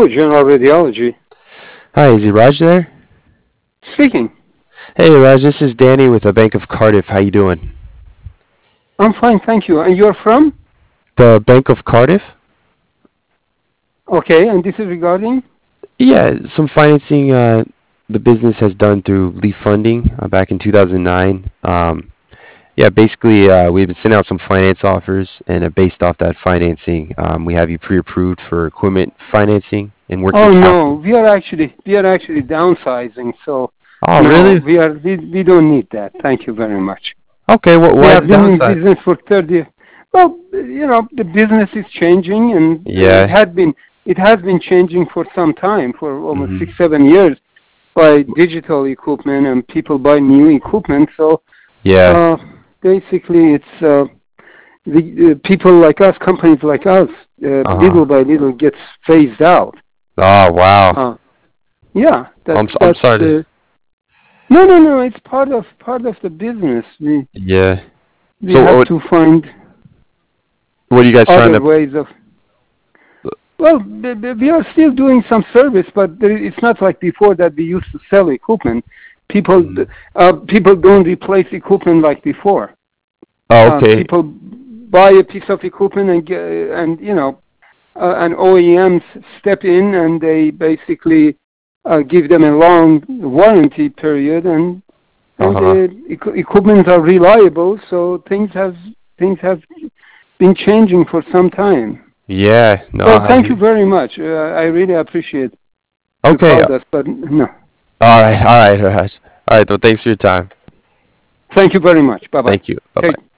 Hello, General Radiology. Hi, is it Raj there? Speaking. Hey Raj, this is Danny with the Bank of Cardiff. How you doing? I'm fine, thank you. And you're from? The Bank of Cardiff? Okay, and this is regarding? Yeah, some financing the business has done through Leaf Funding back in 2009. Yeah, basically we've been sending out some finance offers, and based off that financing, we have you pre-approved for equipment financing and working Oh no, capital. we are actually downsizing. So Oh, no, really? we don't need that. Thank you very much. Okay, We why the have been in downsize? business for 30. Well, the business is changing, and it Yeah. had been it has been changing for some time, for almost Hmm. 6, 7 years, by digital equipment and people buy new equipment. So Yeah. uh, basically, it's the people like us, companies like us, Uh-huh. little by little gets phased out. Oh, wow. Uh, yeah, I'm that's sorry to, no. It's part of the business. yeah. We So have to find what are you guys trying other to? ways of. Well, we are still doing some service, but it's not like before that we used to sell equipment. People Mhm. people don't replace equipment like before. Oh, okay. People buy a piece of equipment and and OEMs step in and they basically give them a long warranty period, and Uh-huh. the equipment are reliable. So things have been changing for some time. Yeah, no, Well, I thank you hear. very much. I really appreciate you Okay. called us, but no. All right, Raj. All right, well, thanks for your time. Thank you very much. Bye bye. Thank you. Bye-bye. Take